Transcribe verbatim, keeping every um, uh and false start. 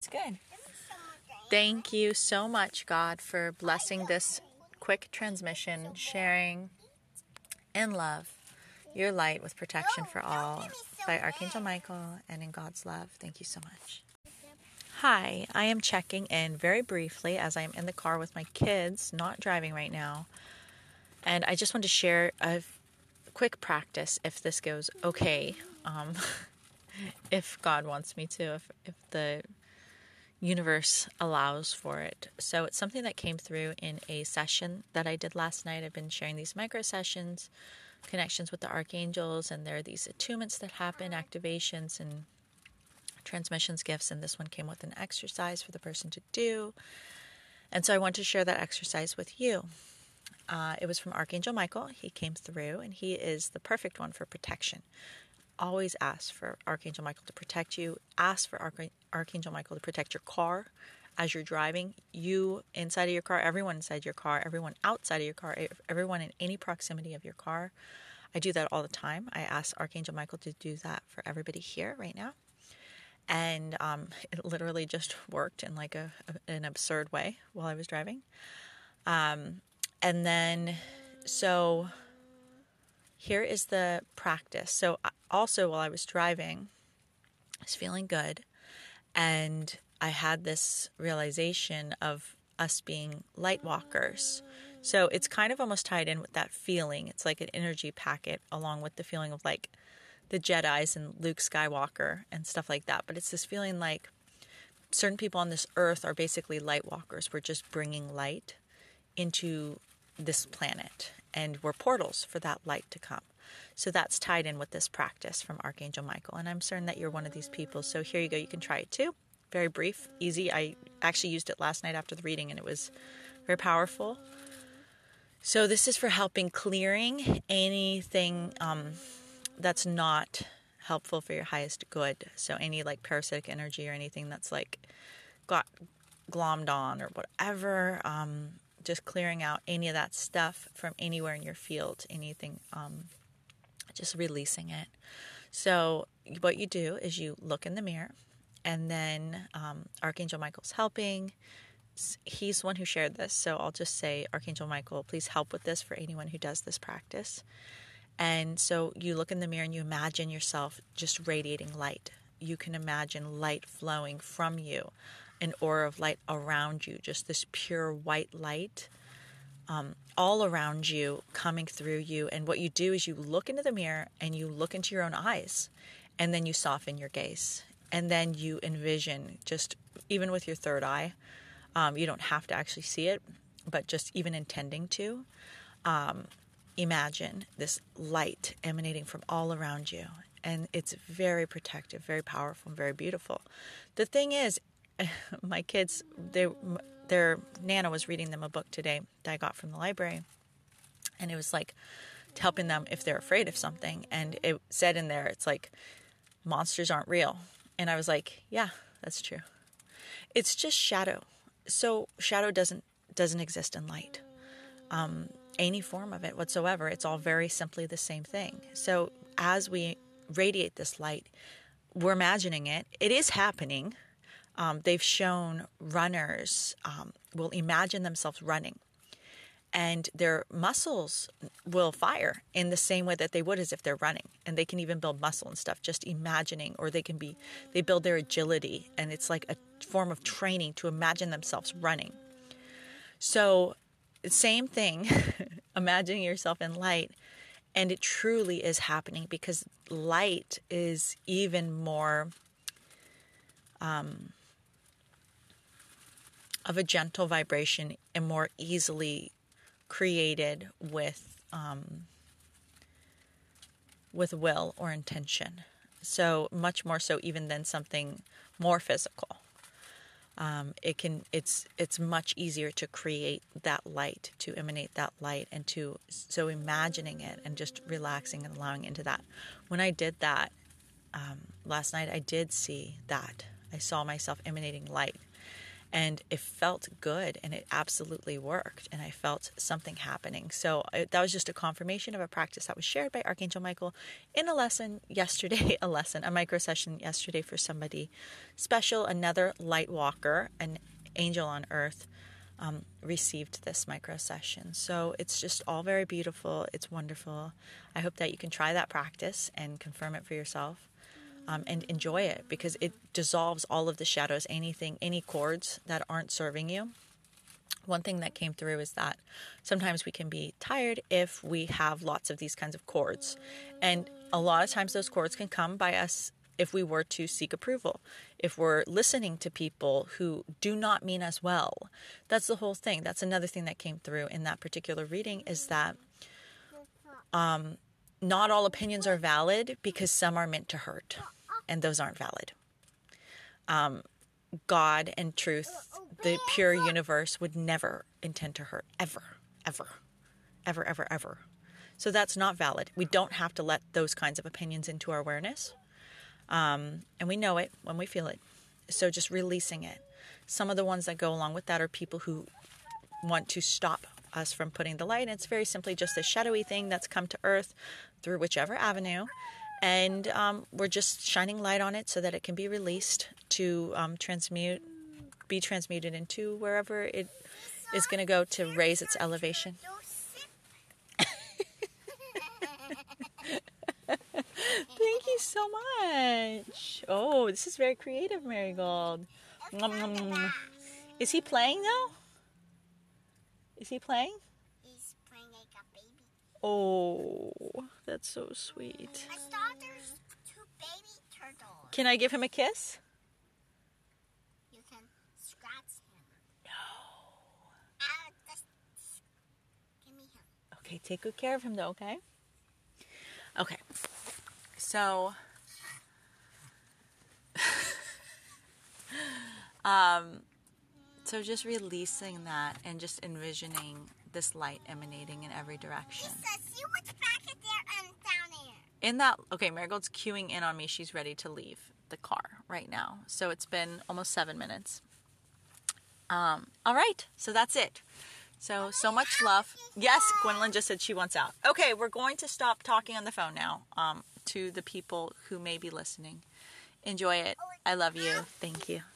It's good. Thank you so much, God, for blessing this quick transmission, sharing in love your light with protection for all by Archangel Michael and in God's love. Thank you so much. Hi, I am checking in very briefly as I'm in the car with my kids, not driving right now. And I just want to share a quick practice if this goes okay, um, if God wants me to, if, if the universe allows for it. So it's something that came through in a session that I did last night. I've been sharing these micro sessions, connections with the archangels, and there are these attunements that happen, activations and transmissions, gifts, and this one came with an exercise for the person to do. And so I want to share that exercise with you. Uh, it was from Archangel Michael. He came through, and he is the perfect one for protection. Always ask for Archangel Michael to protect you. Ask for Arch- Archangel Michael to protect your car as you're driving. You inside of your car, everyone inside your car, everyone outside of your car, everyone in any proximity of your car. I do that all the time. I ask Archangel Michael to do that for everybody here right now. And um, it literally just worked in like a, a an absurd way while I was driving. Um, and then, so here is the practice. So also while I was driving, I was feeling good. And I had this realization of us being light walkers. So it's kind of almost tied in with that feeling. It's like an energy packet along with the feeling of like the Jedis and Luke Skywalker and stuff like that. But it's this feeling like certain people on this earth are basically light walkers. We're just bringing light into this planet, and we're portals for that light to come. So that's tied in with this practice from Archangel Michael, and I'm certain that you're one of these people. So here you go. You can try it too. Very brief, easy. I actually used it last night after the reading, and it was very powerful. So this is for helping clearing anything um, that's not helpful for your highest good. So any like parasitic energy or anything that's like got glommed on or whatever, um, just clearing out any of that stuff from anywhere in your field, anything, um, just releasing it. So what you do is you look in the mirror, and then um, Archangel Michael's helping. He's the one who shared this, so I'll just say, Archangel Michael, please help with this for anyone who does this practice. And so you look in the mirror and you imagine yourself just radiating light. You can imagine light flowing from you, an aura of light around you, just this pure white light um, all around you, coming through you. And what you do is you look into the mirror and you look into your own eyes, and then you soften your gaze. And then you envision, just even with your third eye, um, you don't have to actually see it, but just even intending to, um, imagine this light emanating from all around you. And it's very protective, very powerful, and very beautiful. The thing is, my kids, they, their Nana was reading them a book today that I got from the library. And it was like helping them if they're afraid of something. And it said in there, it's like, monsters aren't real. And I was like, yeah, that's true. It's just shadow. So shadow doesn't doesn't exist in light. Um, any form of it whatsoever. It's all very simply the same thing. So as we radiate this light, we're imagining it. It is happening. Um, they've shown runners um, will imagine themselves running, and their muscles will fire in the same way that they would as if they're running. And they can even build muscle and stuff, just imagining, or they can be, they build their agility, and it's like a form of training to imagine themselves running. So same thing, imagining yourself in light, and it truly is happening because light is even more um, of a gentle vibration and more easily created with um, with will or intention. So much more so even than something more physical. Um, it can it's it's much easier to create that light, to emanate that light, and to so imagining it and just relaxing and allowing into that. When I did that um, last night, I did see that. I saw myself emanating light. And it felt good, and it absolutely worked, and I felt something happening. So it, that was just a confirmation of a practice that was shared by Archangel Michael in a lesson yesterday, a lesson, a micro session yesterday for somebody special. Another light walker, an angel on earth, um, received this micro session. So it's just all very beautiful. It's wonderful. I hope that you can try that practice and confirm it for yourself. Um, and enjoy it, because it dissolves all of the shadows, anything, any cords that aren't serving you. One thing that came through is that sometimes we can be tired if we have lots of these kinds of cords. And a lot of times those cords can come by us if we were to seek approval, if we're listening to people who do not mean us well. That's the whole thing. That's another thing that came through in that particular reading, is that um, not all opinions are valid, because some are meant to hurt, and those aren't valid. Um, God and truth, the pure universe, would never intend to hurt, ever, ever, ever, ever, ever. So that's not valid. We don't have to let those kinds of opinions into our awareness. Um, and we know it when we feel it. So just releasing it. Some of the ones that go along with that are people who want to stop us from putting the light. And it's very simply just a shadowy thing that's come to earth through whichever avenue. And um, we're just shining light on it so that it can be released to um, transmute, be transmuted into wherever it is going to go to raise its elevation. Thank you so much. Oh, this is very creative, Marigold. Is he playing now? Is he playing? He's playing like a baby. Oh, that's so sweet. I saw there's two baby turtles. Can I give him a kiss? You can scratch him. No. Uh, just give me him. Okay, take good care of him though, okay? Okay. So, um, so just releasing that and just envisioning this light emanating in every direction. Lisa, see what's back at there and down there. In that, okay, Marigold's queuing in on me. She's ready to leave the car right now. So it's been almost seven minutes. Um, all right, so that's it. So, so much love. Yes, Gwendolyn just said she wants out. Okay, we're going to stop talking on the phone now um, to the people who may be listening. Enjoy it. I love you. Thank you.